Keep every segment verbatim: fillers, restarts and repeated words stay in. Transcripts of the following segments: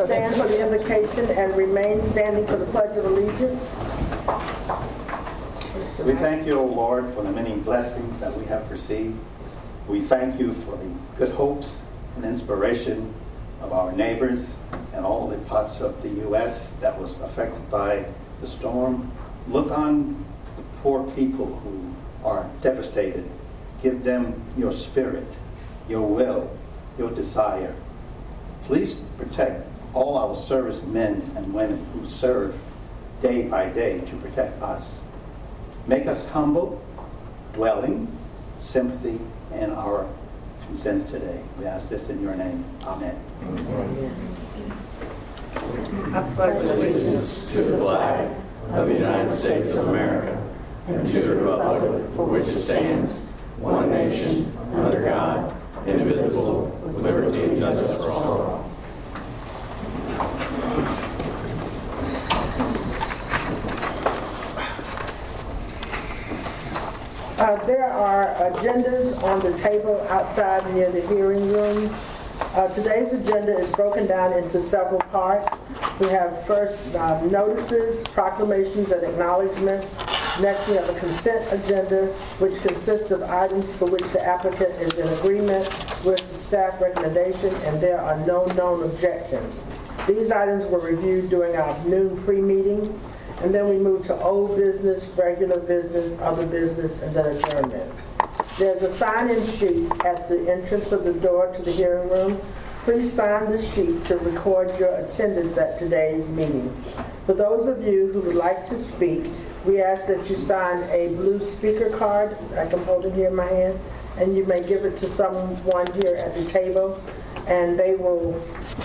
stand for the invocation and remain standing for the Pledge of Allegiance. We thank you, O Lord, for the many blessings that we have received. We thank you for the good hopes and inspiration of our neighbors and all the parts of the U S that was affected by the storm. Look on the poor people who are devastated. Give them your spirit, your will, your desire. Please protect all our servicemen and women who serve day by day to protect us. Make us humble, dwelling, sympathy, and our consent today. We ask this in your name. Amen. Amen. I pledge allegiance to the flag of the United States of America and to the republic for which it stands, one nation, under God, indivisible, with liberty and justice for all. Uh, there are agendas on the table outside near the hearing room. Uh, today's agenda is broken down into several parts. We have first uh, notices, proclamations, and acknowledgments. Next, we have a consent agenda, which consists of items for which the applicant is in agreement with the staff recommendation, and there are no known objections. These items were reviewed during our noon pre-meeting. And then we move to old business, regular business, other business, and then adjournment. There's a sign-in sheet at the entrance of the door to the hearing room. Please sign this sheet to record your attendance at today's meeting. For those of you who would like to speak, we ask that you sign a blue speaker card, like I'm holding here in my hand, and you may give it to someone here at the table, and they will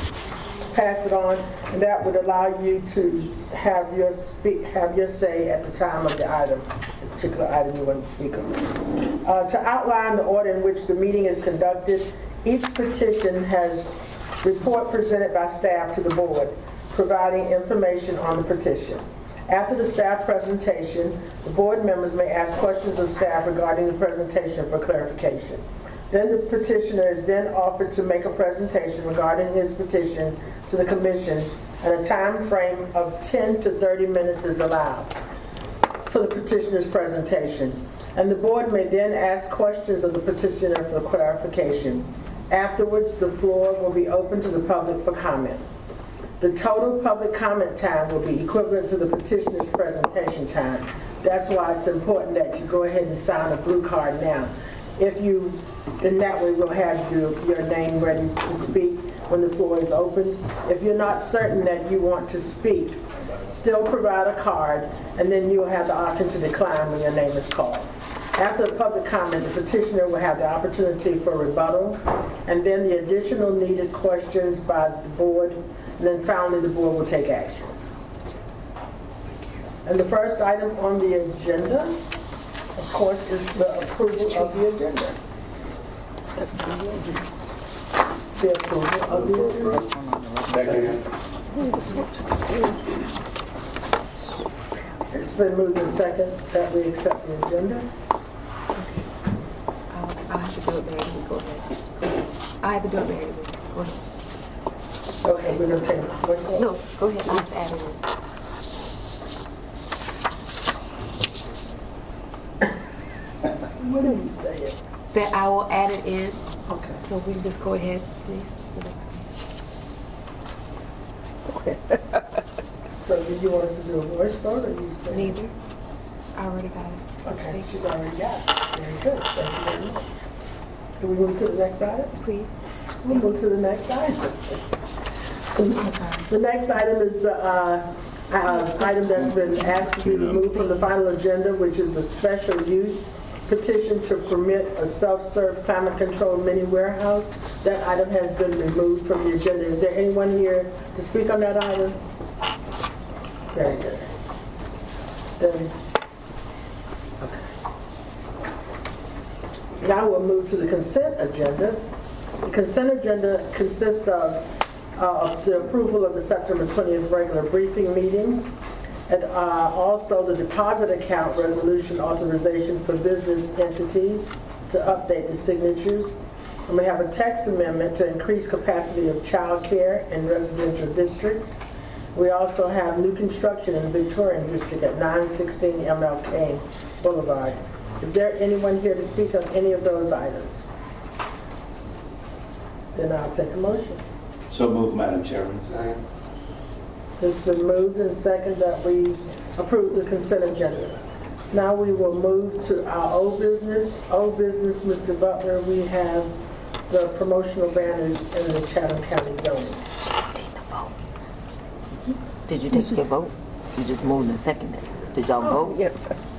pass it on, and that would allow you to have your speak, have your say at the time of the item, the particular item you want to speak on. Uh, to outline the order in which the meeting is conducted, each petition has report presented by staff to the board, providing information on the petition. After the staff presentation, the board members may ask questions of staff regarding the presentation for clarification. Then the petitioner is then offered to make a presentation regarding his petition to the commission, and a time frame of ten to thirty minutes is allowed for the petitioner's presentation. And the board may then ask questions of the petitioner for clarification. Afterwards, the floor will be open to the public for comment. The total public comment time will be equivalent to the petitioner's presentation time. That's why it's important that you go ahead and sign a blue card now. If you, in that way, we'll have your, your name ready to speak when the floor is open. If you're not certain that you want to speak, still provide a card, and then you'll have the option to decline when your name is called. After the public comment, the petitioner will have the opportunity for rebuttal, and then the additional needed questions by the board, and then finally the board will take action. And the first item on the agenda, of course, is the approval of the agenda. The approval of the agenda. It's been moved and second that we accept the agenda. I'll, I'll have to do it, Mary. Go ahead. Go ahead. I have to do it, Mary. Go ahead. Okay, we're going to take it. No, go ahead. I have to add it in. What did you say? That I will add it in. Okay. So we can just go ahead, please. The next thing. Okay. So did you want us to do a voice vote, or you say? Neither. I already got it. Okay, she's already got it. Very good. Thank you very much. Do we move to the next item? Please. We'll move to the next item. I'm sorry. The next item is the uh, uh, item that's been asked to be removed from the final agenda, which is a special use petition to permit a self-serve climate-controlled mini warehouse. That item has been removed from the agenda. Is there anyone here to speak on that item? Very good. Then, okay. Now we'll move to the consent agenda. The consent agenda consists of uh, the approval of the September twentieth regular briefing meeting, and uh, also the deposit account resolution authorization for business entities to update the signatures, And we have a text amendment to increase capacity of child care in residential districts. We also have new construction in the Victorian district at nine sixteen M L K Boulevard. Is there anyone here to speak on any of those items? Then I'll take a motion. So moved, Madam Chairman. It's been moved and seconded that we approve the consent agenda. Now we will move to our old business. Old business, Mister Butler, we have the promotional banners in the Chatham County zoning. Did you take your vote? You just moved and seconded. Did y'all vote? Yep.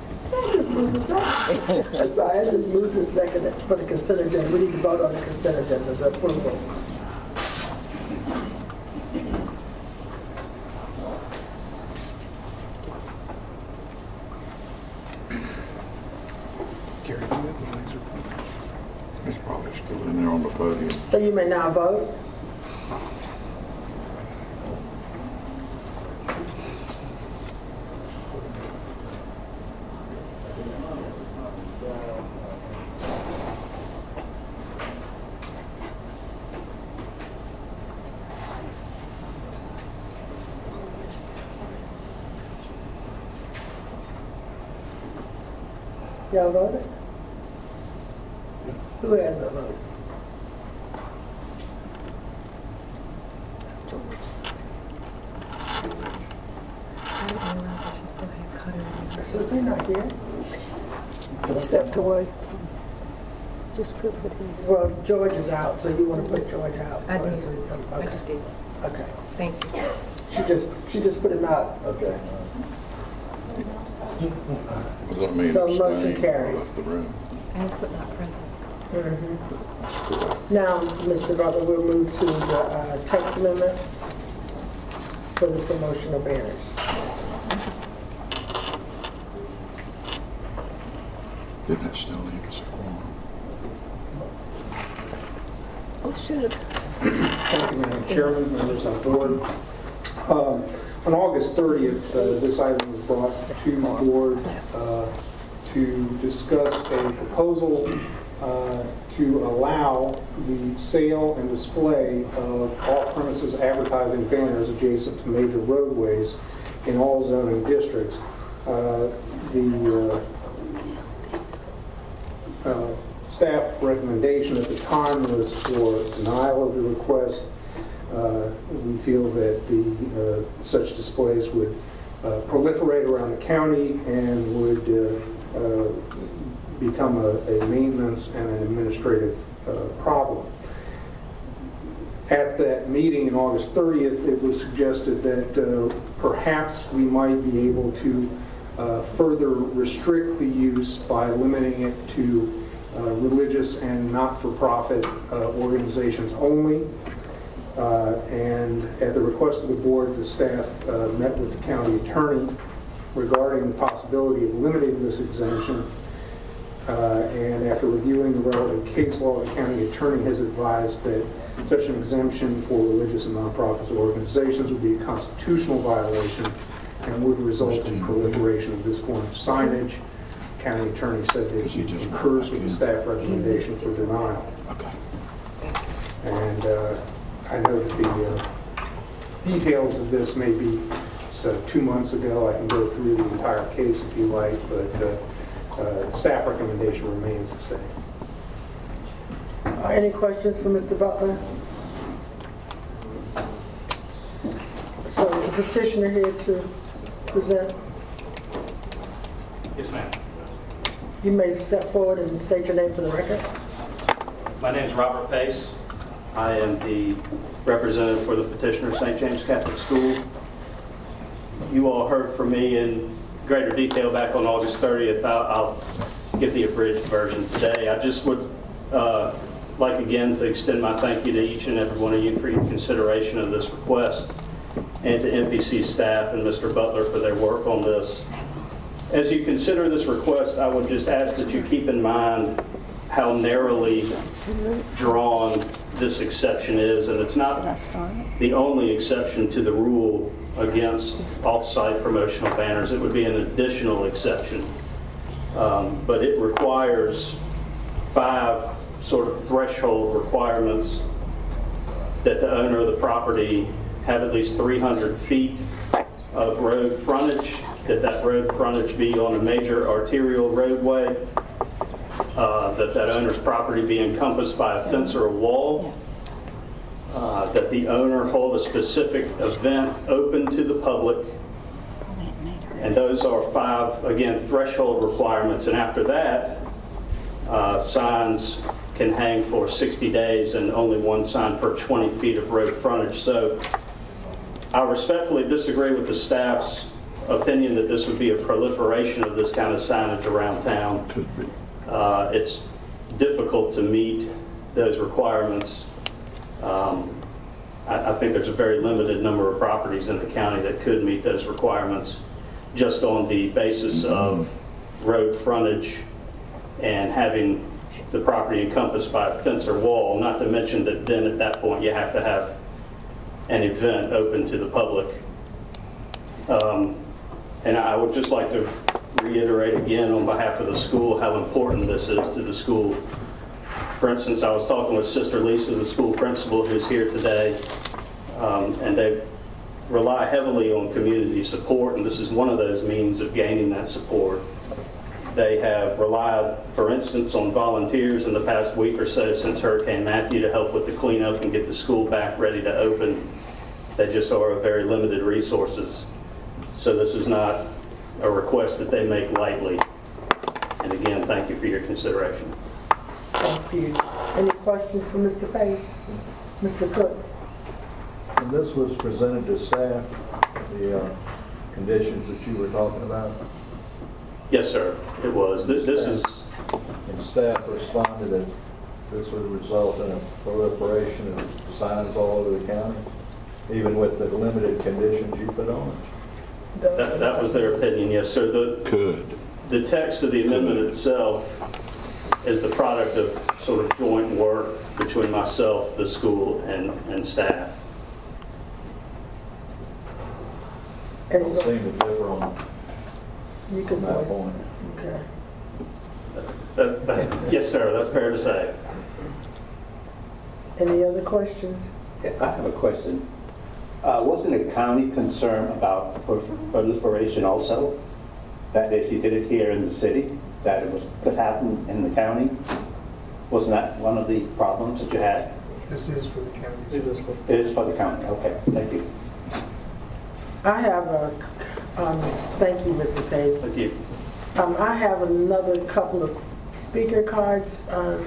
I'm sorry, I just moved and seconded for the consent agenda. We need to vote on the consent agenda, the approval. Gary, do you have the laser pointer? It's probably still in there on the podium. So you may now vote. Y'all voted? Who has a vote? I didn't realize that she still had cutter. Susie not here? He stepped away. Just put what he's. Well, George is out, so you want to put George out? I did. I Okay. just did. Okay. Thank you. She just, she just put him out. Okay. Does that mean So abstain motion or carries. left the room? I just put not present. Mm-hmm. Now, Mister Butler, we'll move to the uh, text amendment for the promotional banners. Didn't that still leave us a quorum? Oh, should. Thank you, Madam Chairman, members of the board. Um, On August thirtieth, uh, this item was brought to the board uh, to discuss a proposal uh, to allow the sale and display of off-premises advertising banners adjacent to major roadways in all zoning districts. Uh, The uh, uh, staff recommendation at the time was for denial of the request. Uh, we feel that the uh, such displays would uh, proliferate around the county and would uh, uh, become a, a maintenance and an administrative uh, problem. At that meeting on August thirtieth, it was suggested that uh, perhaps we might be able to uh, further restrict the use by limiting it to uh, religious and not-for-profit uh, organizations only. Uh, and at the request of the board, the staff uh, met with the county attorney regarding the possibility of limiting this exemption. Uh, and after reviewing the relevant case law, the county attorney has advised that such an exemption for religious and nonprofit organizations would be a constitutional violation and would result in proliferation of this form of signage. The county attorney said that he concurs with the staff recommendation for denial. And uh, I know that the uh, details of this may be so two months ago. I can go through the entire case if you like, but uh, uh, staff recommendation remains the same. Uh, Any questions for Mister Butler? So is the petitioner here to present? Yes, ma'am. You may step forward and state your name for the record. My name is Robert Pace. I am the representative for the petitioner, Saint James Catholic School. You all heard from me in greater detail back on August thirtieth. I'll, I'll give the abridged version today. I just would uh, like again to extend my thank you to each and every one of you for your consideration of this request, and to N P C staff and Mister Butler for their work on this. As you consider this request, I would just ask that you keep in mind how narrowly drawn this exception is, and it's not the only exception to the rule against off-site promotional banners. It would be an additional exception, um, but it requires five sort of threshold requirements that the owner of the property have at least three hundred feet of road frontage, that that road frontage be on a major arterial roadway, uh, that that owner's property be encompassed by a fence or a wall, uh, that the owner hold a specific event open to the public. And those are five, again, threshold requirements. And after that, uh, signs can hang for sixty days and only one sign per twenty feet of road frontage. So I respectfully disagree with the staff's opinion that this would be a proliferation of this kind of signage around town. Uh, it's difficult to meet those requirements. Um, I, I think there's a very limited number of properties in the county that could meet those requirements just on the basis of road frontage and having the property encompassed by a fence or wall, not to mention that then at that point you have to have an event open to the public. Um, and I would just like to reiterate again on behalf of the school how important this is to the school. For instance, I was talking with Sister Lisa, the school principal, who's here today, um, and they rely heavily on community support, and this is one of those means of gaining that support. They have relied, for instance, on volunteers in the past week or so since Hurricane Matthew to help with the cleanup and get the school back ready to open. They just are of very limited resources. So this is not a request that they make lightly. And again, thank you for your consideration. Thank you. Any questions for Mister Pace? Mister Cook? And this was presented to staff, the uh, conditions that you were talking about? Yes, sir, it was. This, this is... And staff responded that this would result in a proliferation of signs all over the county, even with the limited conditions you put on it? That, that was their opinion, yes, sir. The, Could. The text of the amendment itself is the product of sort of joint work between myself, the school, and, and staff. Don't seem to differ on You can that vote. point. Okay. That, that, yes, sir, that's fair to say. Any other questions? Yeah, I have a question. Uh, wasn't the county concerned about proliferation also? That if you did it here in the city, that it was, could happen in the county? Wasn't that one of the problems that you had? This is for the county. It is for It is for the county. Okay, thank you. I have a, um, thank you, Mister Pace. Thank you. Um, I have another couple of speaker cards. Um,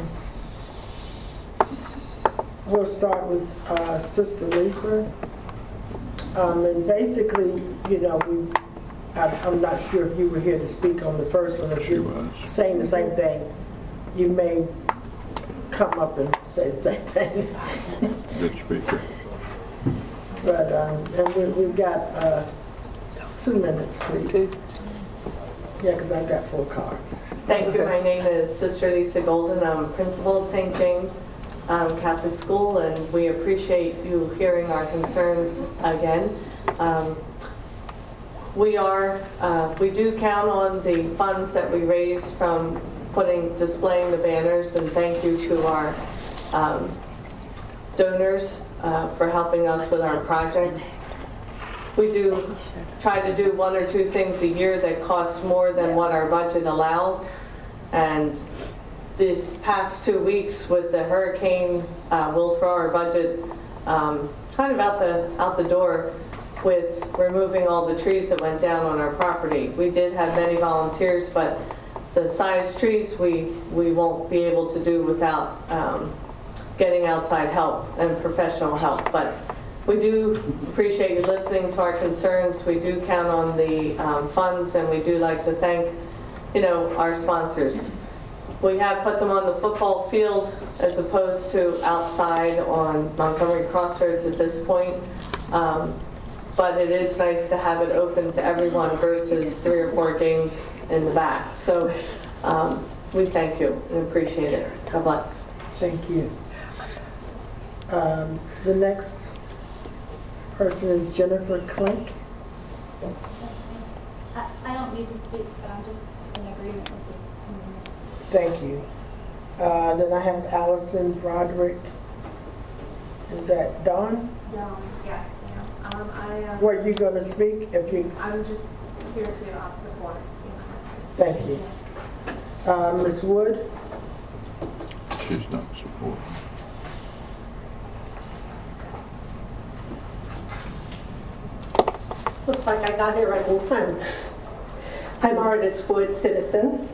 we'll start with uh, Sister Lisa. Um, and basically, you know, we, I, I'm not sure if you were here to speak on the first one, if you're saying the same thing. You may come up and say the same thing. Good speaker. But, um, and we, we've got uh, two minutes, please. Yeah, because I've got four cards. Thank you. My name is Sister Lisa Golden. I'm principal at Saint James um, Catholic School, and we appreciate you hearing our concerns again. Um, we are, uh, we do count on the funds that we raise from putting, displaying the banners, and thank you to our um, donors uh, for helping us with our projects. We do try to do one or two things a year that cost more than what our budget allows. And this past two weeks with the hurricane, uh, we'll throw our budget um, kind of out the out the door with removing all the trees that went down on our property. We did have many volunteers, but the size trees we we won't be able to do without um, getting outside help and professional help. But we do appreciate you listening to our concerns. We do count on the um, funds, and we do like to thank, you know, our sponsors. We have put them on the football field as opposed to outside on Montgomery Crossroads at this point. Um, but it is nice to have it open to everyone versus three or four games in the back. So um, we thank you and appreciate it. God bless. Thank you. Um, the next person is Jennifer Klink. I, I don't need to speak, so I'm just in agreement with you. Thank you. Uh, Then I have Allison Broderick. Is that Dawn? No, yes, ma'am. Um, I, um, Were you going to speak? If you, I'm just here to um, support. thank you. Uh, Miz Wood? She's not supporting. Looks like I got here right in time. I'm Artis Wood, citizen.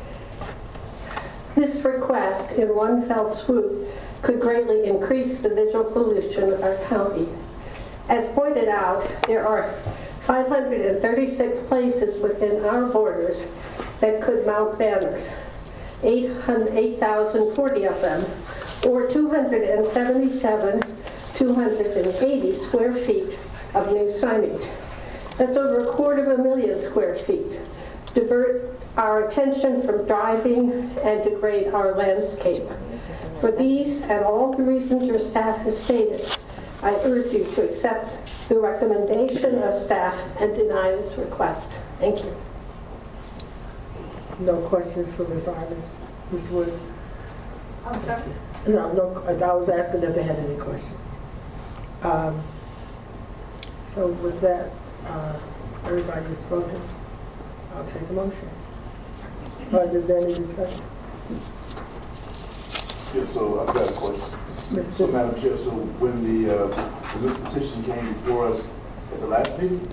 This request, in one fell swoop, could greatly increase the visual pollution of our county. As pointed out, there are five hundred thirty-six places within our borders that could mount banners, eight thousand forty of them, or two hundred seventy-seven, two hundred eighty square feet of new signage. That's over a quarter of a million square feet. Divert our attention from driving and degrade our landscape. For these and all the reasons your staff has stated, I urge you to accept the recommendation of staff and deny this request. Thank you. No questions for Miz Artis? Miz Wood? I'm sorry. No, no, I was asking if they had any questions. Um, So with that, uh, everybody has spoken. I'll take a motion. But is there any discussion? Yes, so I've got a question. Mister So, Madam Chair, so when the, uh, when this petition came before us at the last meeting,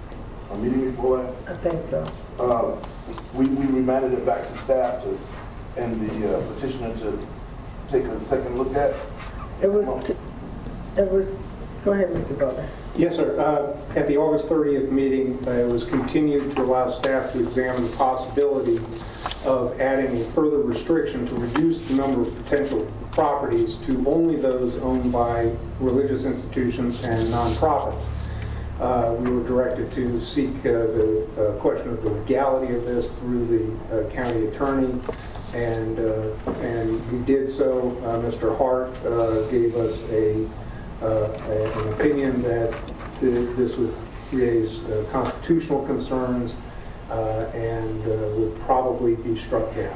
a meeting before last, I think so. uh, we, we remanded it back to staff to, and the uh, petitioner to take a second look at. It was, it was, go ahead, Mister Butler. Yes, sir. Uh, At the August thirtieth meeting, uh, it was continued to allow staff to examine the possibility of adding a further restriction to reduce the number of potential properties to only those owned by religious institutions and nonprofits. Uh, we were directed to seek uh, the uh, question of the legality of this through the uh, county attorney, and uh, and we did so. Uh, Mister Hart uh, gave us a Uh, an opinion that th this would raise uh, constitutional concerns uh, and uh, would probably be struck down.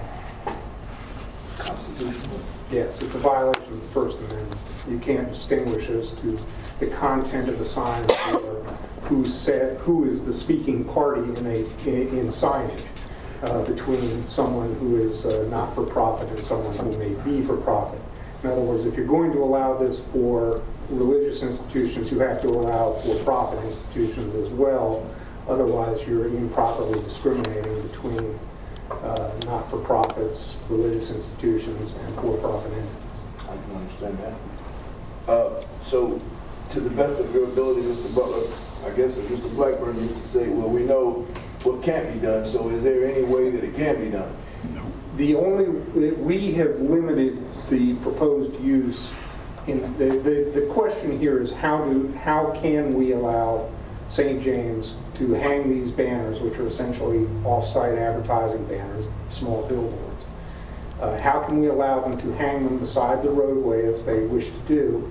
Constitutional? Yes, it's a violation of the First Amendment. You can't distinguish as to the content of the sign or who said who is the speaking party in a in signage uh, between someone who is uh, not for profit and someone who may be for profit. In other words, if you're going to allow this for religious institutions, you have to allow for-profit institutions as well. Otherwise, you're improperly discriminating between uh, not-for-profits, religious institutions, and for-profit entities. I can understand that. Uh, so, to the best of your ability, Mister Butler, I guess as Mister Blackburn used to say, well, we know what can't be done, so is there any way that it can be done? No. The only, we have limited the proposed use. In the, the, the question here is how do how can we allow Saint James to hang these banners, which are essentially off-site advertising banners, small billboards. Uh, how can we allow them to hang them beside the roadway as they wish to do,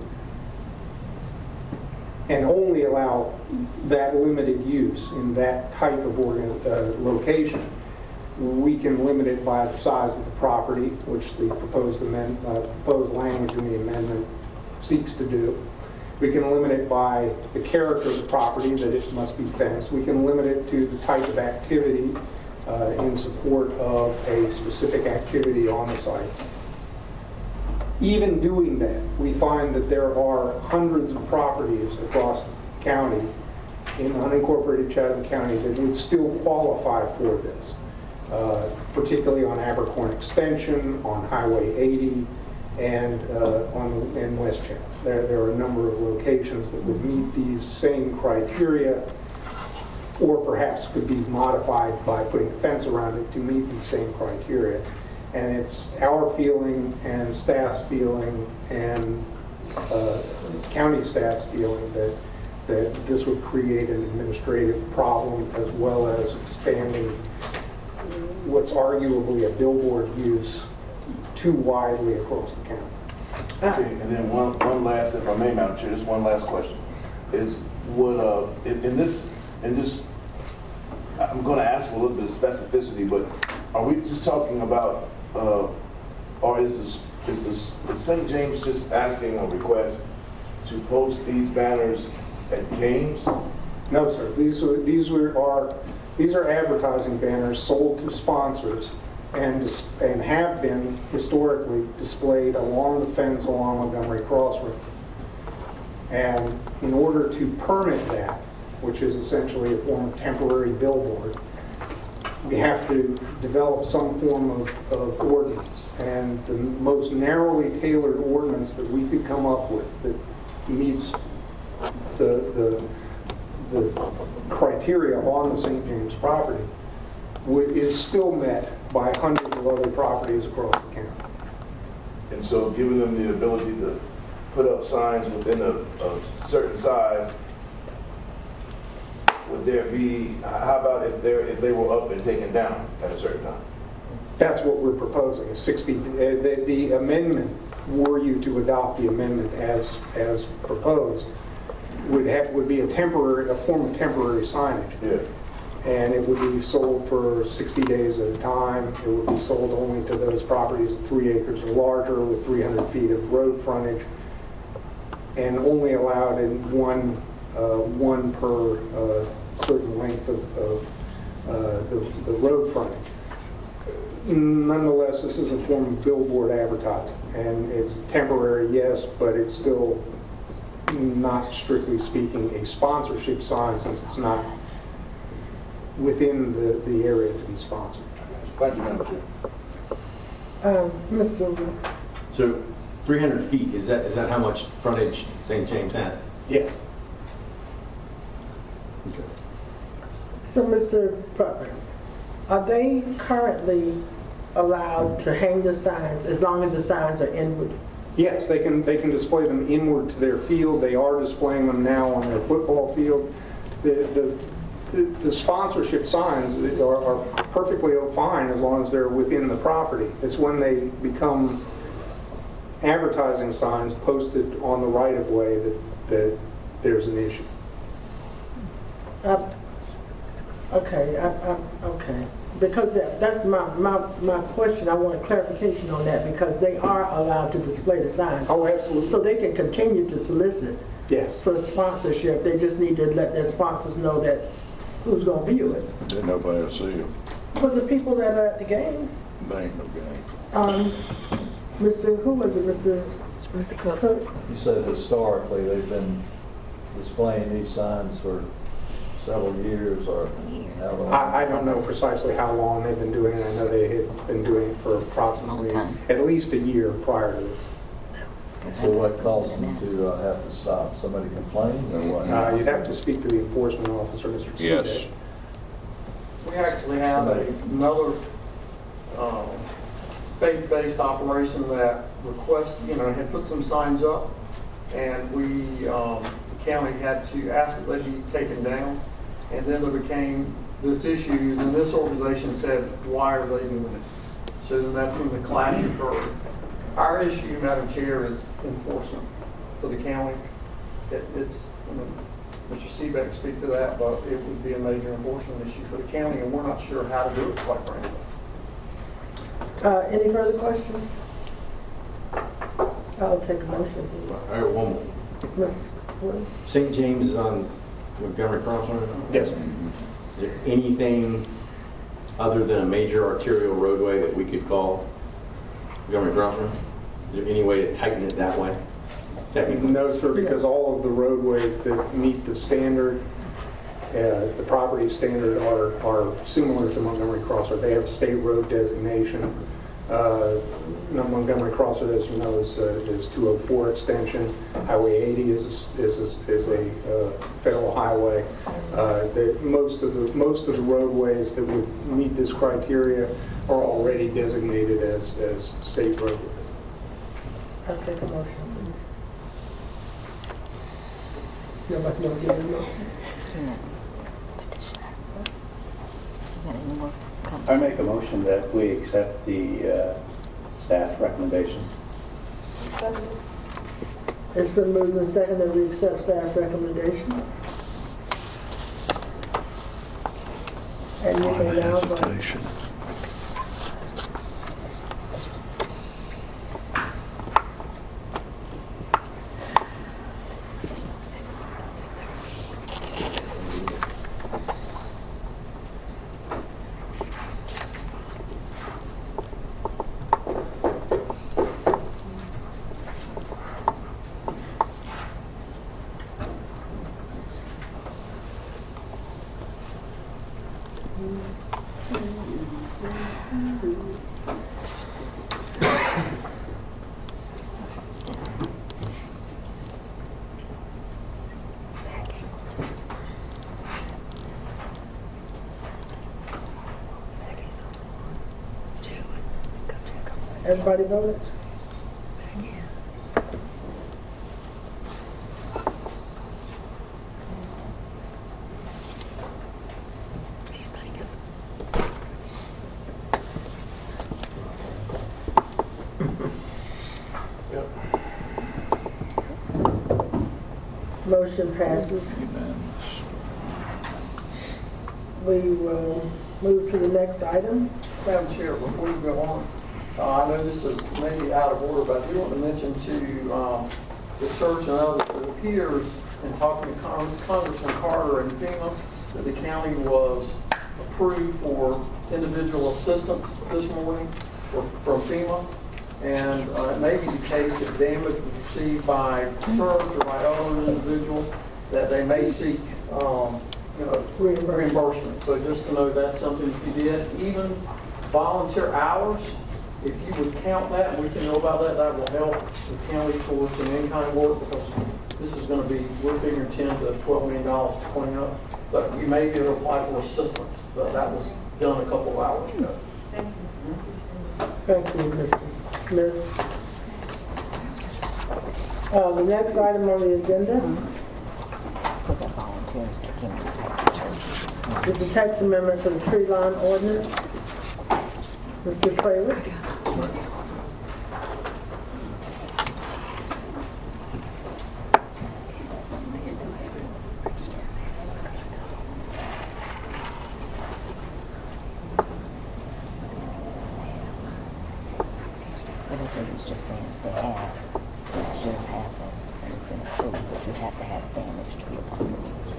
and only allow that limited use in that type of organ, uh, location? We can limit it by the size of the property, which the proposed, amend, uh, proposed language in the amendment seeks to do. We can limit it by the character of the property, that it must be fenced. We can limit it to the type of activity uh, in support of a specific activity on the site. Even doing that, we find that there are hundreds of properties across the county, in unincorporated Chatham County, that would still qualify for this. Uh, particularly on Abercorn Extension, on Highway eighty, and uh, on in West Chatham. There, there are a number of locations that would meet these same criteria, or perhaps could be modified by putting a fence around it to meet these same criteria. And it's our feeling and staff's feeling and uh, county staff's feeling that that this would create an administrative problem as well as expanding what's arguably a billboard use too widely across the county. Okay, and then one, one last, if I may, Madam Chair, just one last question. Is, would, uh, in, in this, in this, I'm going to ask for a little bit of specificity, but are we just talking about uh, or is this, is this, is Saint James just asking a request to post these banners at games? No, sir. These are, these were, are, these are advertising banners sold to sponsors and, dis- and have been historically displayed along the fence along Montgomery Crossroad. And in order to permit that, which is essentially a form of temporary billboard, we have to develop some form of, of ordinance. And the most narrowly tailored ordinance that we could come up with that meets the, the, the criteria on the Saint James property would, is still met by hundreds of other properties across the county. And so giving them the ability to put up signs within a, a certain size, would there be, how about if they if they were up and taken down at a certain time? That's what we're proposing, a sixty, uh, the, the amendment, were you to adopt the amendment as, as proposed, would have, would be a temporary, a form of temporary signage. Yeah. And it would be sold for sixty days at a time. It would be sold only to those properties three acres or larger with three hundred feet of road frontage, and only allowed in one, uh, one per uh, certain length of, of uh, the, the road frontage. Nonetheless, this is a form of billboard advertising, and it's temporary, yes, but it's still not strictly speaking a sponsorship sign, since it's not within the, the area to be sponsored. Thank you, Madam Chair. Um, Mister So three hundred feet, is that is that how much frontage Saint James has? Yes. Okay. So, Mister Butler, are they currently allowed to hang the signs as long as the signs are inward? Yes, they can they can display them inward to their field. They are displaying them now on their football field. The, the, the sponsorship signs are, are perfectly fine as long as they're within the property. It's when they become advertising signs posted on the right-of-way that, that there's an issue. I've, okay, I, I, okay. Because that, that's my, my, my question. I want a clarification on that, because they are allowed to display the signs. Oh, absolutely. So they can continue to solicit yes. for sponsorship. They just need to let their sponsors know that who's going to view it. Then nobody will see them. For the people that are at the games. They ain't no game. Um, Mister Who was it, Mister Mister Cook? So, You said historically they've been displaying these signs for several years or how long? I, I don't know precisely how long they've been doing it. I know they had been doing it for approximately at least a year prior to this. So what caused them to uh, have to stop? Somebody complaining or what? Uh, you'd have to speak to the enforcement officer, Mister Yes. Seabeck. We actually have a- another um, faith-based operation that request, you know, had put some signs up, and we, um, the county had to ask that they be taken down, and then there became this issue, and then this organization said, why are they doing it? So then that's when the clash occurred. Our issue, Madam Chair, is enforcement for the county. It, it's, I mean, Mister Seabeck can speak to that, but it would be a major enforcement issue for the county, and we're not sure how to do it, quite frankly. uh, any further questions? I'll take a motion. I got one more. Mister Wood? Saint James is on Montgomery Crossroad? Yes. Is there anything other than a major arterial roadway that we could call Montgomery Crossroad? Is there any way to tighten it that way? Technically? No, sir, because all of the roadways that meet the standard, uh, the property standard, are, are similar to Montgomery Crossroad. They have state road designation. Uh, Montgomery Crossroad, as you know, is, uh, is two oh four extension. Highway eighty is a, is a, is a uh, federal highway. Uh, the, most of the most of the roadways that would meet this criteria are already designated as as state roadways. I'll take a motion. Nobody want to give a motion? I make a motion that we accept the uh, staff recommendation. Second. It's been moved and seconded that we accept staff recommendation. And you may now vote. Everybody voted? Motion passes. We will move to the next item. Madam Chair, before you go on, uh, I know this is maybe out of order, but I do want to mention to um, the church and others, it appears in talking to Con- Congressman Carter and FEMA that the county was approved for individual assistance this morning for, from FEMA. And uh, it may be the case if damage was received by church or by other individual that they may seek um, you know, reimbursement. So just to know that's something if you did, even volunteer hours, if you would count that, and we can know about that, that will help the county towards some in-kind work because this is going to be, we're figuring ten to twelve million dollars to clean up. But you may be able to apply for assistance, but that was done a couple of hours ago. Thank you. Thank you, Mister Smith. Uh, the next item on the agenda is the text amendment for the tree line ordinance. Mister Traylor. Just saying they have, it just happened, and it's been approved, but you have to have damage to the property.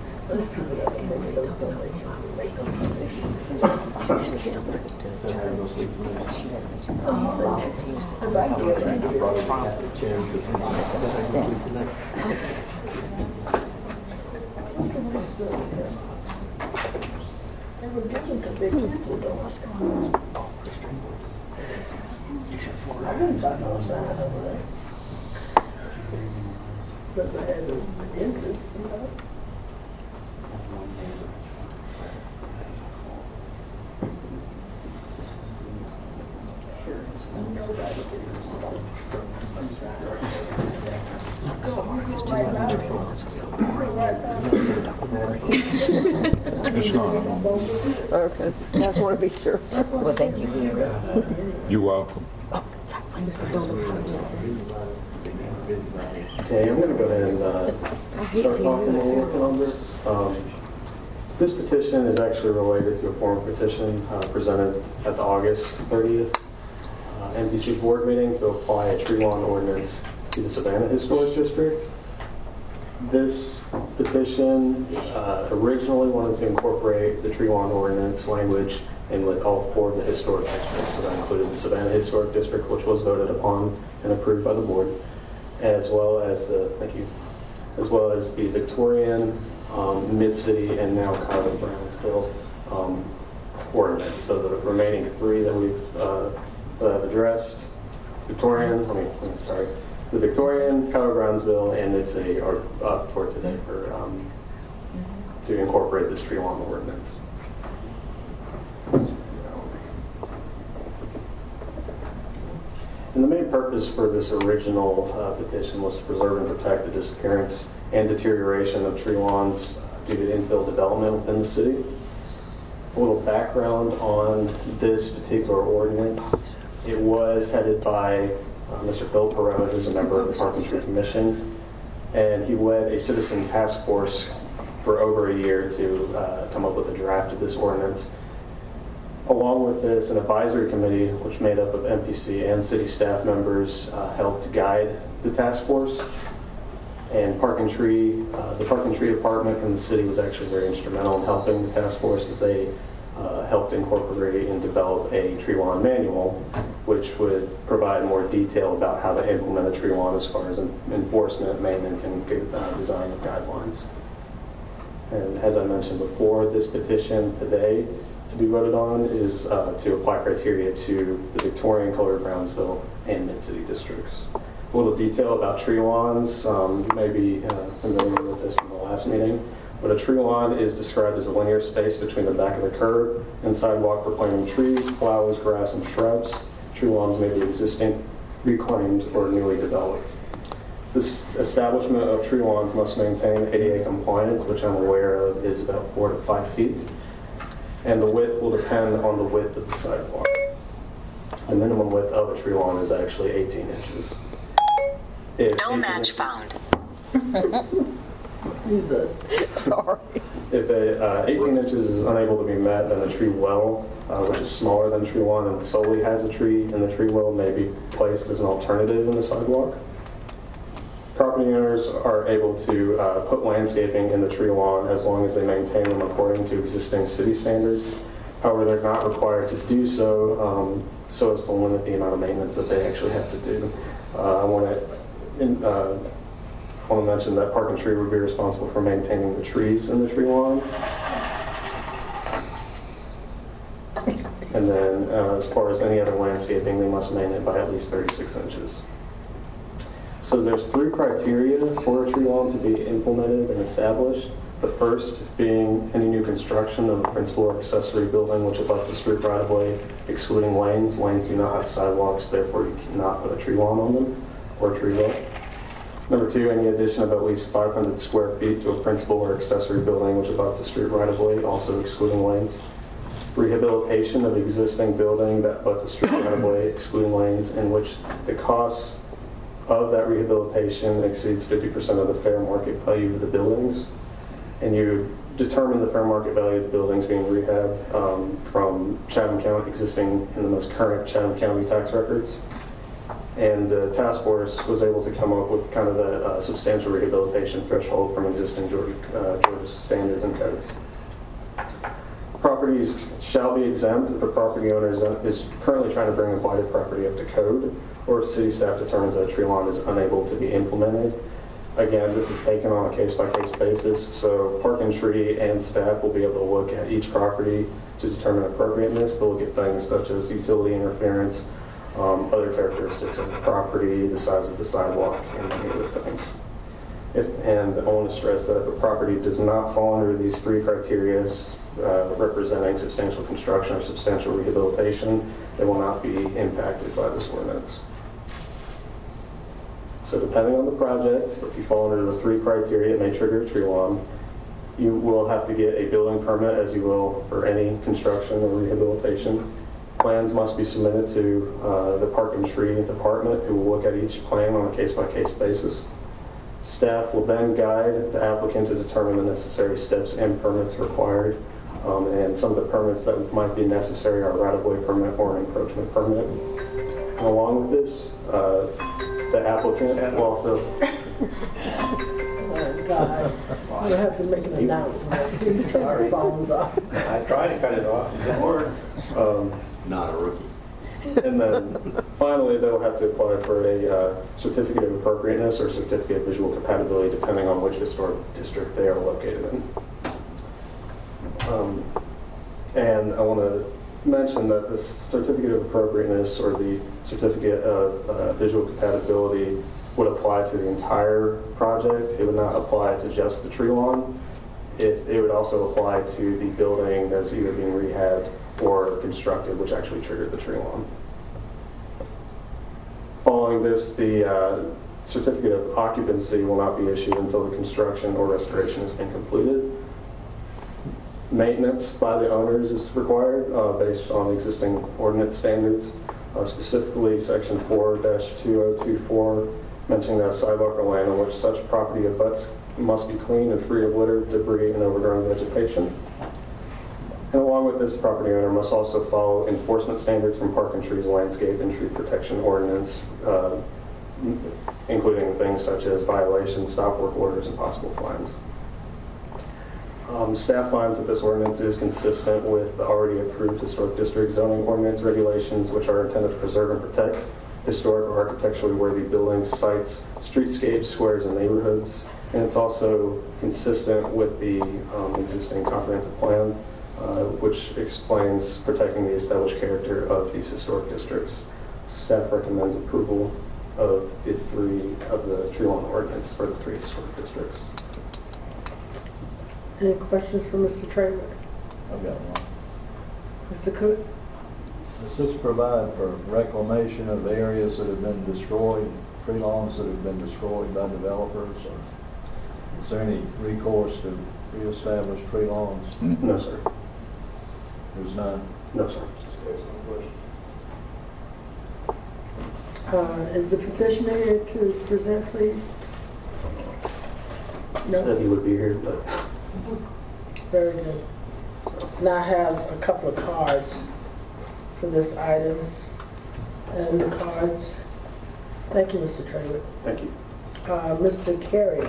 I didn't buy no sign over there. But I had the interest, you know. It's not. Okay, I just want to be sure. Well, thank you, Gary. You're welcome. Okay, I'm going to go ahead and uh, start talking a little bit on this. Um, this petition is actually related to a formal petition uh, presented at the August thirtieth uh, N P C board meeting to apply a tree lawn ordinance to the Savannah Historic District. This petition uh, originally wanted to incorporate the tree lawn ordinance language in with all four of the historic districts. So that included the Savannah Historic District, which was voted upon and approved by the board, as well as the, thank you, as well as the Victorian, um, Mid-City, and now Carter Brownsville um, ordinance. So the remaining three that we've uh, that I've addressed, Victorian, I mean, I'm sorry, the Victorian, Colorado Brownsville, and Mid-City are up for today for um, to incorporate this tree lawn ordinance. And the main purpose for this original uh, petition was to preserve and protect the disappearance and deterioration of tree lawns due to infill development within the city. A little background on this particular ordinance. It was headed by uh, Mister Phil Perrone, who's a member of the Park and Tree Commission, and he led a citizen task force for over a year to uh, come up with a draft of this ordinance. Along with this, an advisory committee, which made up of N P C and city staff members, uh, helped guide the task force. And Park and Tree, uh, the Park and Tree Department from the city was actually very instrumental in helping the task force as they uh, helped incorporate and develop a tree lawn manual, which would provide more detail about how to implement a tree lawn as far as enforcement, maintenance, and uh, design of guidelines. And as I mentioned before, this petition today to be voted on is uh, to apply criteria to the Victorian, Colored, Brownsville, and Mid-City districts. A little detail about tree lawns. Um, you may be uh, familiar with this from the last meeting, but a tree lawn is described as a linear space between the back of the curb and sidewalk for planting trees, flowers, grass, and shrubs. Tree lawns may be existing, reclaimed, or newly developed. This establishment of tree lawns must maintain A D A compliance, which I'm aware of is about four to five feet. And the width will depend on the width of the sidewalk. The minimum width of a tree lawn is actually eighteen inches. If no match found. Jesus. Sorry. If a, uh, eighteen inches is unable to be met, then a tree well, uh, which is smaller than a tree lawn and solely has a tree in the tree well, may be placed as an alternative in the sidewalk. Property owners are able to uh, put landscaping in the tree lawn as long as they maintain them according to existing city standards. However, they're not required to do so, um, so as to limit the amount of maintenance that they actually have to do. Uh, I want to in, uh, I want to mention that Park and Tree would be responsible for maintaining the trees in the tree lawn. And then, uh, as far as any other landscaping, they must maintain it by at least thirty-six inches. So there's three criteria for a tree lawn to be implemented and established. The first being any new construction of a principal or accessory building which abuts the street right of way, excluding lanes. Lanes do not have sidewalks, therefore you cannot put a tree lawn on them or a tree well. Number two, any addition of at least five hundred square feet to a principal or accessory building which abuts the street right of way, also excluding lanes. Rehabilitation of existing building that abuts the street right of way, excluding lanes, in which the costs of that rehabilitation exceeds fifty percent of the fair market value of the buildings. And you determine the fair market value of the buildings being rehabbed um, from Chatham County, existing in the most current Chatham County tax records. And the task force was able to come up with kind of the uh, substantial rehabilitation threshold from existing Georgia, uh, Georgia standards and codes. Properties shall be exempt if a property owner is, is currently trying to bring a blighted property up to code, or if city staff determines that a tree lawn is unable to be implemented. Again, this is taken on a case-by-case basis, so Park and Tree and staff will be able to look at each property to determine appropriateness. They'll look at things such as utility interference, um, other characteristics of the property, the size of the sidewalk, and many other things. If, and I want to stress that if a property does not fall under these three criteria, uh, representing substantial construction or substantial rehabilitation, they will not be impacted by this ordinance. So depending on the project, if you fall under the three criteria, it may trigger a tree lawn. You will have to get a building permit, as you will for any construction or rehabilitation. Plans must be submitted to uh, the Park and Tree Department, who will look at each plan on a case-by-case basis. Staff will then guide the applicant to determine the necessary steps and permits required. Um, and some of the permits that might be necessary are right-of-way permit or an encroachment permit. And along with this, uh, the applicant will also... Oh, God. You have to make an announcement. Please turn your phones off. I tried to cut it off. It didn't work. Um, Not a rookie. And then finally, they'll have to apply for a uh, certificate of appropriateness or certificate of visual compatibility, depending on which historic district they are located in. Um, and I want to mention that the certificate of appropriateness or the certificate of uh, visual compatibility would apply to the entire project. It would not apply to just the tree lawn. It, it would also apply to the building that's either being rehabbed or constructed, which actually triggered the tree lawn. Following this, the uh, certificate of occupancy will not be issued until the construction or restoration has been completed. Maintenance by the owners is required uh, based on existing ordinance standards, uh, specifically section four dash two oh two four, mentioning that a sidewalk or land on which such property abuts must be clean and free of litter, debris, and overgrown vegetation. And along with this, property owner must also follow enforcement standards from Park and Tree's landscape and tree protection ordinance, uh, including things such as violations, stop work orders, and possible fines. Um, staff finds that this ordinance is consistent with the already approved historic district zoning ordinance regulations, which are intended to preserve and protect historic or architecturally worthy buildings, sites, streetscapes, squares, and neighborhoods. And it's also consistent with the um, existing comprehensive plan. uh, which explains protecting the established character of these historic districts. Staff recommends approval of the three of the tree lawn ordinance for the three historic districts. Any questions for Mister Traylor? I've got one. Mister Cook? Does this provide for reclamation of areas that have been destroyed, tree lawns that have been destroyed by developers? Or is there any recourse to reestablish tree lawns? Mm-hmm. No, sir. There's none? No, sir. Uh, is the petitioner here to present, please? No? Said he would be here, but... Very good. Now I have a couple of cards for this item. And the cards, thank you, Mister Traylor. Thank you. Uh, Mister Carey.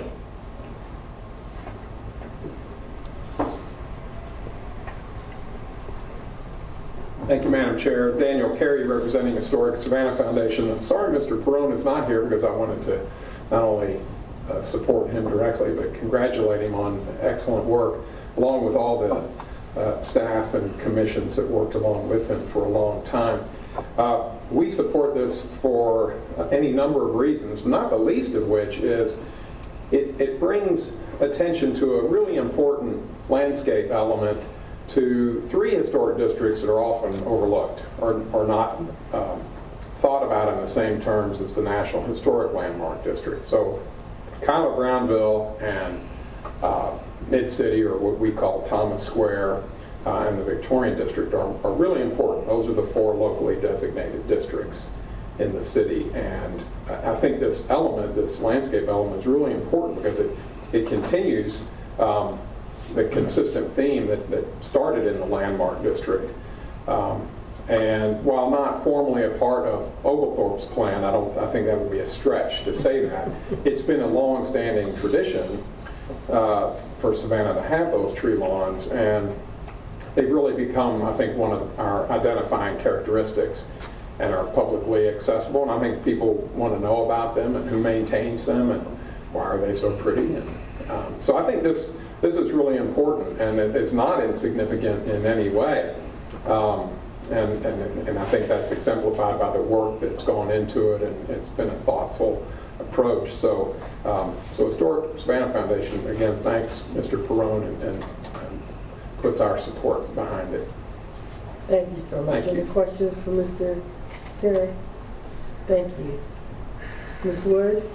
Thank you, Madam Chair. Daniel Carey, representing Historic Savannah Foundation. I'm sorry Mister Perone is not here because I wanted to not only uh, support him directly, but congratulate him on excellent work, along with all the uh, staff and commissions that worked along with him for a long time. Uh, we support this for any number of reasons, not the least of which is it, it brings attention to a really important landscape element to three historic districts that are often overlooked or, or not um, thought about in the same terms as the National Historic Landmark District. So Kyla Brownville and uh, Mid-City, or what we call Thomas Square, uh, and the Victorian District are, are really important. Those are the four locally designated districts in the city. And I think this element, this landscape element, is really important because it, it continues um, the consistent theme that, that started in the Landmark District. Um, and while not formally a part of Oglethorpe's plan, I don't. I think that would be a stretch to say that. It's been a long-standing tradition uh, for Savannah to have those tree lawns, and they've really become, I think, one of our identifying characteristics and are publicly accessible. And I think people want to know about them and who maintains them and why are they so pretty. And um, so I think this. This is really important, and it is not insignificant in any way. Um, and, and, and I think that's exemplified by the work that's gone into it, and it's been a thoughtful approach. So, um, so Historic Savannah Foundation, again, thanks Mister Perone, and, and, and puts our support behind it. Thank you so much. Thank Any you. questions for Mister Carey? Thank you. Miz Wood?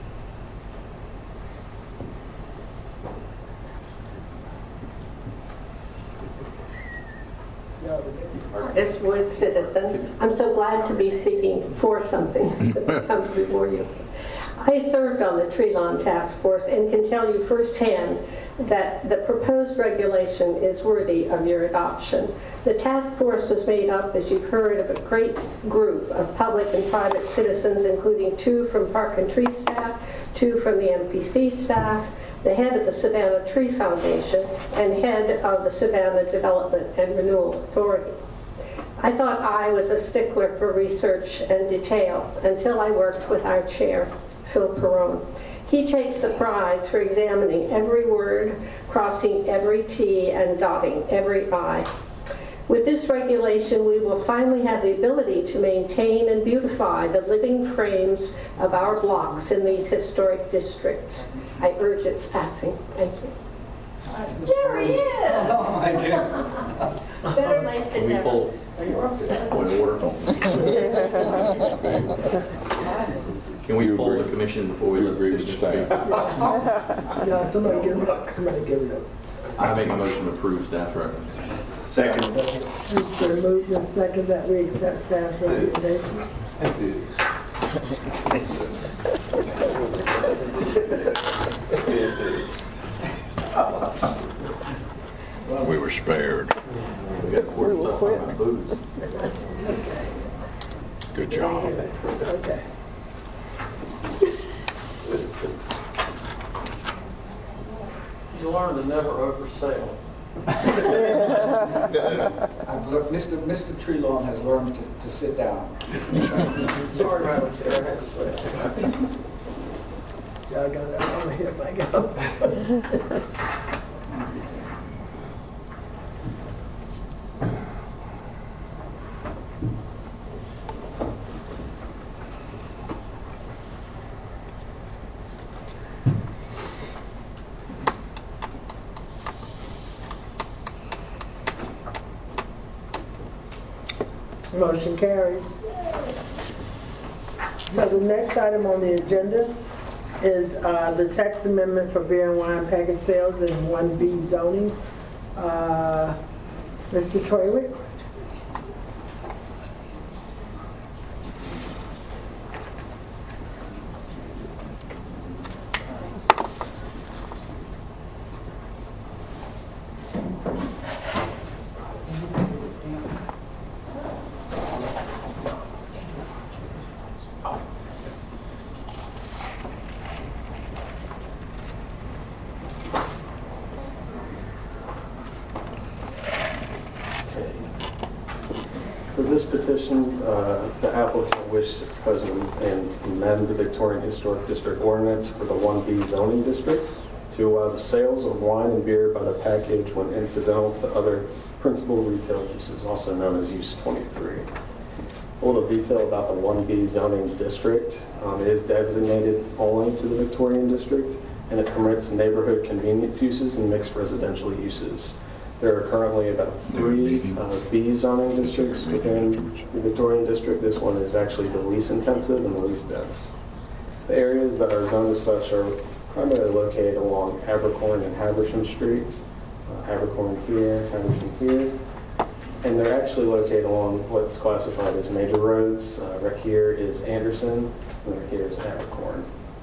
Miz Wood, citizen. I'm so glad to be speaking for something that comes before you. I served on the Tree Lawn Task Force and can tell you firsthand that the proposed regulation is worthy of your adoption. The task force was made up, as you've heard, of a great group of public and private citizens, including two from Park and Tree staff, two from the M P C staff, the head of the Savannah Tree Foundation, and head of the Savannah Development and Renewal Authority. I thought I was a stickler for research and detail until I worked with our chair, Phil Perone. He takes the prize for examining every word, crossing every T, and dotting every I. With this regulation, we will finally have the ability to maintain and beautify the living frames of our blocks in these historic districts. I urge its passing. Thank you. There he is! Oh, I do. Better late than never. Point of order. Can we pull the commission before we let the commission speak? No, somebody give it up. Somebody give it up. I make a motion to approve staff recommendation. Second. It's been moved and second that we accept staff recommendation. We were spared. We got four stuff on our boots. Good job. Okay. You learn to never oversell. I've learned, Mister Mister Tree Lawn has learned to, to sit down. Sorry, Madam Chair, I had to say it. Y'all got that on here if I go. Motion carries. So the next item on the agenda is uh, the text amendment for beer and wine package sales in one B zoning. Uh, Mister Troywick? For this petition, uh, the applicant wished to propose and amend the Victorian Historic District ordinance for the one B zoning district to allow the sales of wine and beer by the package when incidental to other principal retail uses, also known as Use twenty-three. A little detail about the one B zoning district. Um, it is designated only to the Victorian district, and it permits neighborhood convenience uses and mixed residential uses. There are currently about three uh, B zoning districts within the Victorian district. This one is actually the least intensive and the least dense. The areas that are zoned as such are primarily located along Abercorn and Habersham streets. Uh, Abercorn here, Habersham here. And they're actually located along what's classified as major roads. Uh, right here is Anderson, and right here is Abercorn.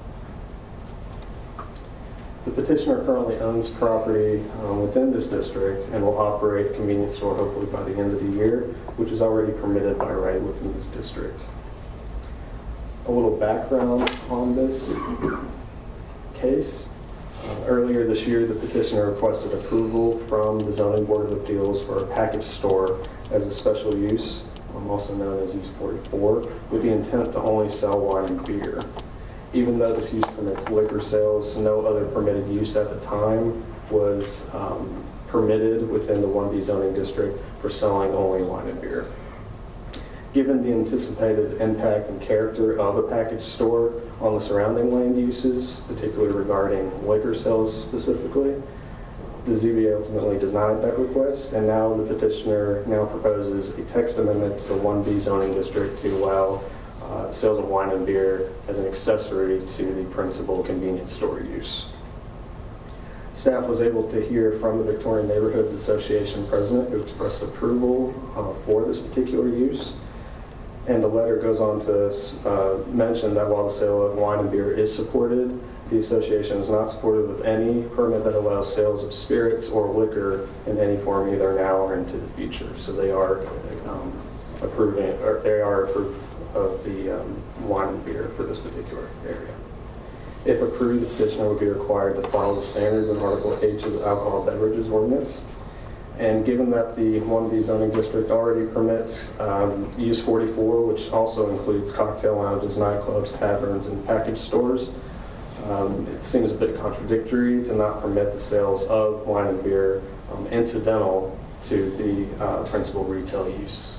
The petitioner currently owns property um, within this district and will operate a convenience store hopefully by the end of the year, which is already permitted by right within this district. A little background on this case. Uh, earlier this year, the petitioner requested approval from the Zoning Board of Appeals for a package store as a special use, um, also known as Use forty-four, with the intent to only sell wine and beer. Even though this use permits liquor sales, no other permitted use at the time was um, permitted within the one B zoning district for selling only wine and beer. Given the anticipated impact and character of a package store on the surrounding land uses, particularly regarding liquor sales specifically, the Z B A ultimately denied that request, and now the petitioner now proposes a text amendment to the one B zoning district to allow Uh, sales of wine and beer as an accessory to the principal convenience store use. Staff was able to hear from the Victorian Neighborhoods Association president who expressed approval uh, for this particular use. And the letter goes on to uh, mention that while the sale of wine and beer is supported, the association is not supportive of any permit that allows sales of spirits or liquor in any form either now or into the future. So they are um, approving, or they are approved of the um, wine and beer for this particular area. If approved, the petitioner would be required to follow the standards in Article H of the Alcohol Beverages Ordinance. And given that the one B zoning district already permits um, Use forty-four, which also includes cocktail lounges, nightclubs, taverns, and package stores, um, it seems a bit contradictory to not permit the sales of wine and beer um, incidental to the uh, principal retail use.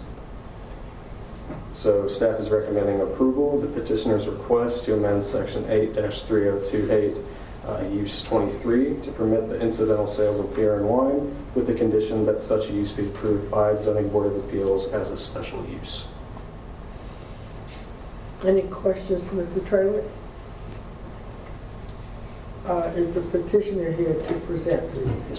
So staff is recommending approval of the petitioner's request to amend Section eight dash three oh two eight, uh, Use twenty-three, to permit the incidental sales of beer and wine with the condition that such use be approved by the Zoning Board of Appeals as a special use. Any questions for Mister Traylor? Uh, is the petitioner here to present, please?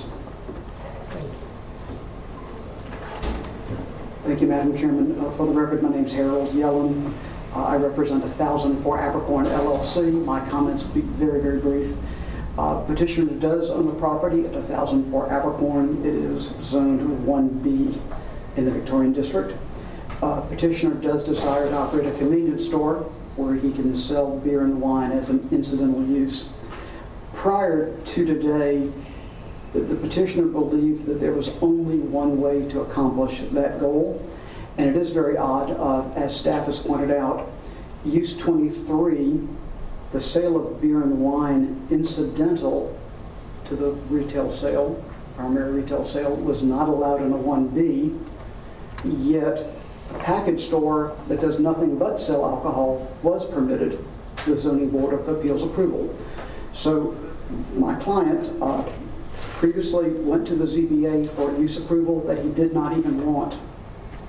Thank you, Madam Chairman. Uh, for the record, my name is Harold Yellen. Uh, I represent one thousand four Abercorn L L C. My comments will be very, very brief. Uh, petitioner does own the property at one thousand four Abercorn. It is zoned one B in the Victorian District. Uh, petitioner does desire to operate a convenience store where he can sell beer and wine as an incidental use. Prior to today, the petitioner believed that there was only one way to accomplish that goal, and it is very odd, uh, as staff has pointed out. Use twenty-three, the sale of beer and wine incidental to the retail sale, primary retail sale, was not allowed in a one B, yet a package store that does nothing but sell alcohol was permitted with Zoning Board of Appeals approval. So my client uh, previously went to the Z B A for use approval that he did not even want.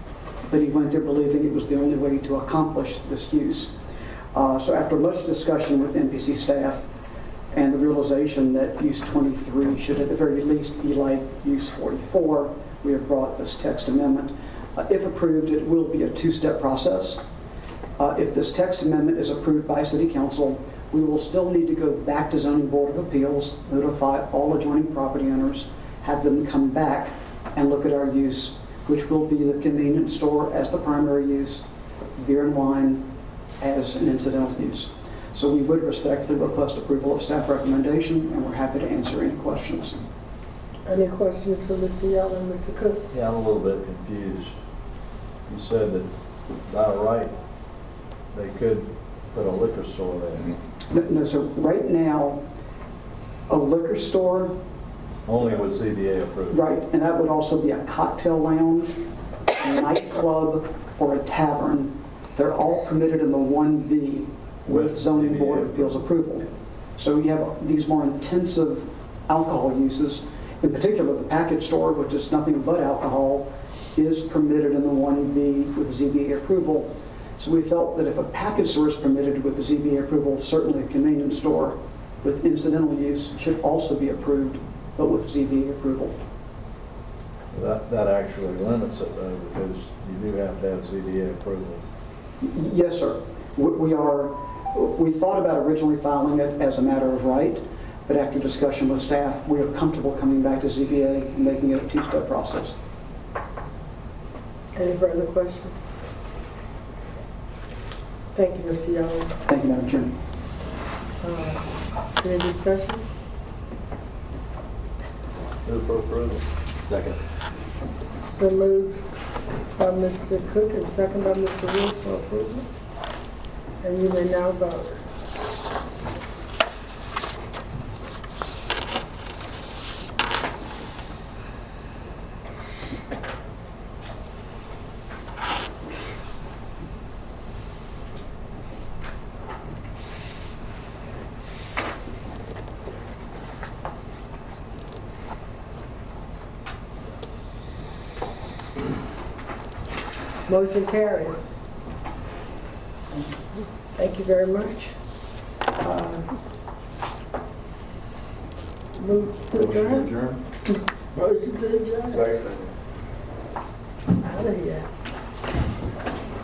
but he went there believing it was the only way to accomplish this use. Uh, So after much discussion with N P C staff and the realization that use twenty-three should at the very least be like use forty-four, we have brought this text amendment. Uh, If approved, it will be a two-step process. Uh, If this text amendment is approved by City Council, we will still need to go back to Zoning Board of Appeals, notify all adjoining property owners, have them come back and look at our use, which will be the convenience store as the primary use, beer and wine as an incidental use. So we would respectfully request approval of staff recommendation, and we're happy to answer any questions. Any questions for Mister Yellen, Mister Cook? Yeah, I'm a little bit confused. You said that by right, they could put a liquor store there. No, no, so right now, a liquor store, Only with C B A approved. right, and that would also be a cocktail lounge, a nightclub, or a tavern. They're all permitted in the one B with zoning board of appeals approval. So we have these more intensive alcohol uses. In particular, the package store, which is nothing but alcohol, is permitted in the one B with Z B A approval. So we felt that if a package store is permitted with the Z B A approval, certainly a convenience store with incidental use should also be approved, but with Z B A approval. That, that actually limits it though, because you do have to have Z B A approval. Yes, sir. We we are, we thought about originally filing it as a matter of right, but after discussion with staff, we are comfortable coming back to Z B A and making it a two-step process. Any further questions? Thank you, Mister Young. Thank you, Madam Chairman. Uh, Any discussion? Move for approval. Second. It's been moved by Mister Cook and second by Mister Wood for approval. And you may now vote. Motion carries. Thank you very much. Uh, Move to adjourn? Motion to adjourn. Out of here.